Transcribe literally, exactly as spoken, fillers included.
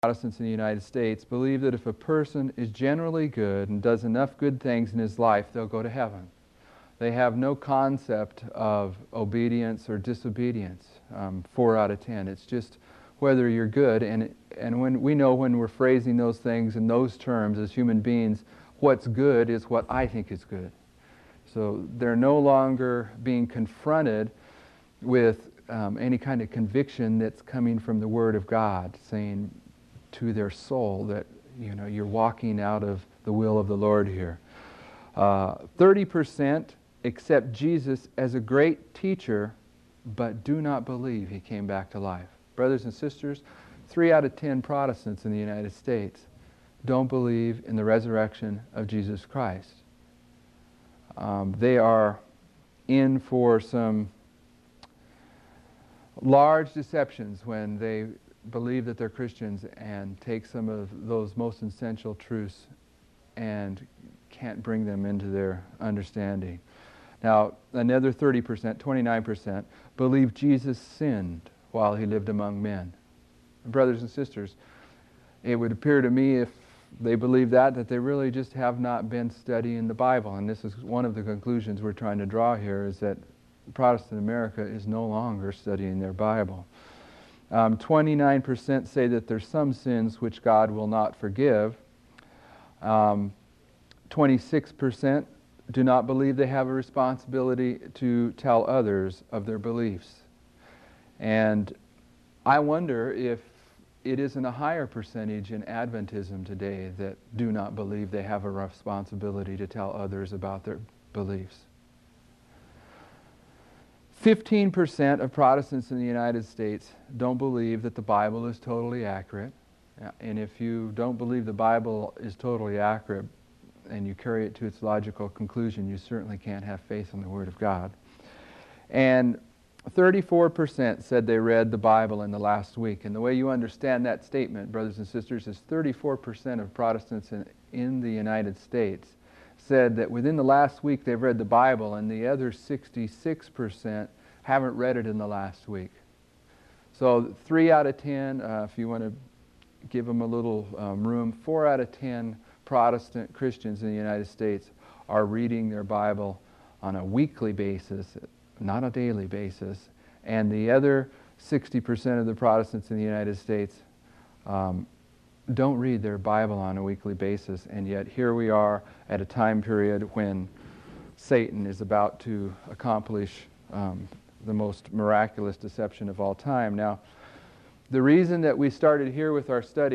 Protestants in the United States believe that if a person is generally good and does enough good things in his life, they'll go to heaven. They have no concept of obedience or disobedience, um, four out of ten. It's just whether you're good, and, and when we know when we're phrasing those things in those terms as human beings, what's good is what I think is good. So they're no longer being confronted with um, any kind of conviction that's coming from the Word of God, saying to their soul that, you know, you're walking out of the will of the Lord here. Uh, thirty percent accept Jesus as a great teacher, but do not believe He came back to life. Brothers and sisters, three out of ten Protestants in the United States don't believe in the resurrection of Jesus Christ. Um, they are in for some large deceptions when they believe that they're Christians and take some of those most essential truths and can't bring them into their understanding. Now, another thirty percent, twenty-nine percent, believe Jesus sinned while He lived among men. Brothers and sisters, it would appear to me, if they believe that, that they really just have not been studying the Bible. And this is one of the conclusions we're trying to draw here, is that Protestant America is no longer studying their Bible. Um, twenty-nine percent say that there's some sins which God will not forgive. Um, twenty-six percent do not believe they have a responsibility to tell others of their beliefs. And I wonder if it isn't a higher percentage in Adventism today that do not believe they have a responsibility to tell others about their beliefs. fifteen percent of Protestants in the United States don't believe that the Bible is totally accurate. And if you don't believe the Bible is totally accurate and you carry it to its logical conclusion, you certainly can't have faith in the Word of God. And thirty-four percent said they read the Bible in the last week. And the way you understand that statement, brothers and sisters, is thirty-four percent of Protestants in, in the United States said that within the last week they've read the Bible, and the other sixty-six percent haven't read it in the last week. So three out of ten, uh, if you want to give them a little um, room, four out of ten Protestant Christians in the United States are reading their Bible on a weekly basis, not a daily basis. And the other sixty percent of the Protestants in the United States um, don't read their Bible on a weekly basis. And yet here we are at a time period when Satan is about to accomplish um, the most miraculous deception of all time. Now, the reason that we started here with our study